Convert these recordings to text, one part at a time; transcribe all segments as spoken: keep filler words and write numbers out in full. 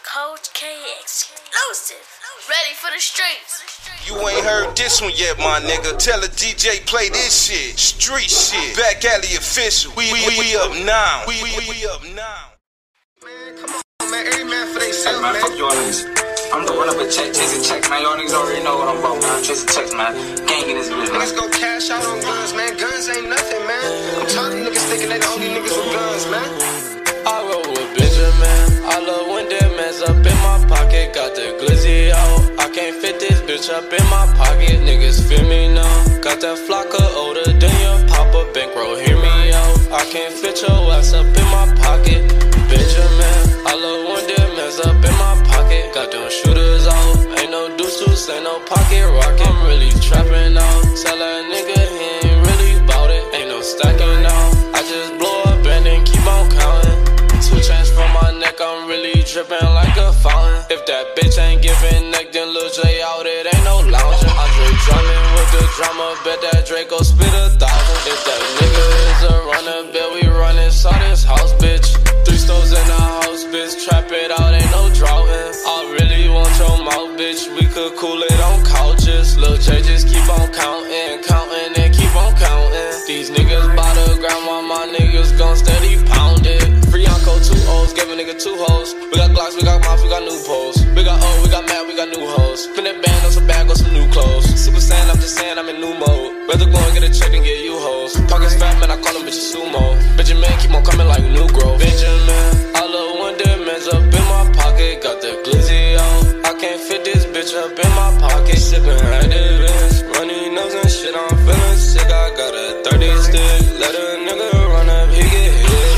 Coach K exclusive. Ready for the streets. You ain't heard this one yet, my nigga. Tell the D J play this shit. Street shit. Back alley official. We, we, we up now. We, we, we up now. Man, come on, man. Every man for themselves, man. man. Fuck y'all niggas. I'm the run up a check, chasing checks, man. Y'all niggas already know what I'm about, man. Chasing checks, man. Gang in this bitch, man. Niggas go cash out on guns, man. Guns ain't nothing, man. I'm tired of niggas thinking they the only niggas with guns, man. I roll with Benjamin. I love when them mans up in my pocket. Got the glizzy out. I can't fit this bitch up in my pocket. Niggas feel me now. Got that flocker older than your papa. Bankroll, hear me out. I can't fit your ass up in my pocket. Benjamin. I love when them mans up in my pocket. Got them shooters out. Ain't no deuces, ain't no pocket rocket. I'm really trapping out. Tell that nigga he ain't really bout it. Ain't no stacking out. I just blow up and then keep on counting. Two chains from my neck, I'm really dripping like a fountain. If that bitch ain't giving neck, then Lil J out, it ain't no lounging. Andre drumming with the drama, bet that Draco spit a thousand. If that nigga is a runner, bet we running, saw this house, bitch. Three stoves in the house, bitch, trap it out, ain't no droughtin'. I really want your mouth, bitch, we could cool it on couches. Lil J just keep on counting, counting, and keep on counting. These niggas by the ground, while my niggas gon' steady pound it. Uncle, two O's, gave a nigga two hoes. We got Glocks, we got moms, we got new poles. We got O, we got Matt, we got new hoes. Spin that band on some bag, on some new clothes. Super Saiyan, I'm just saying I'm in new mode. Rather go and get a check and get you hoes. Pockets fat, man, I call them bitches sumo. Benjamin, keep on coming like new growth. Benjamin, I love when them mans up in my pocket. Got the glizzy out. I can't fit this bitch up in my pocket. Sippin' Activist, runny nose and shit, I'm feeling sick. I got a thirty stick. Let a nigga run up, he get hit.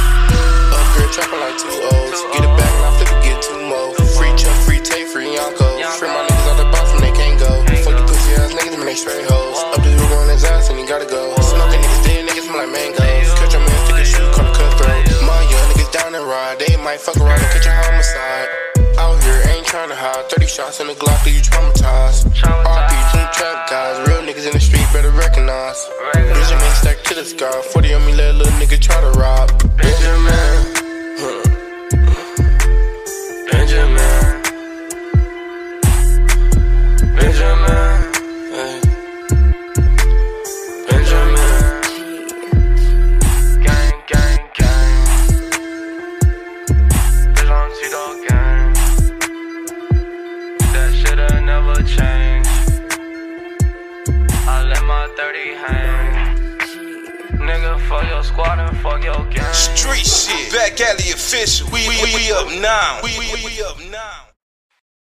Trapping like two O's. Get it back and I flip it, get two more. Free Chuck, free Tay, free Yonko. Free my niggas out the box when they can't go. Fuck the pussy ass niggas, man, they straight hoes. Up the Uber on his ass and he gotta go. Smoking niggas dead, niggas smell like mangoes. Cut your man, stick a shoe, call the cutthroat. My young niggas down and ride. They might fuck around and catch a homicide. Out here, ain't trying to hide. thirty shots in the Glock, leave you traumatized. R P, two trap guys. Real niggas in the street better recognize. Benjamin stacked to the sky. forty on me, let a little nigga try to rob. Benjamin. Benjamin, Benjamin, hey. Benjamin, gang, gang, gang. Belong to the gang. That shit'll never change. I let my thirty hang. Nigga, fuck your squad and fuck your gang. Street shit. Back alley official. We, we, we up now. We, we, we up now.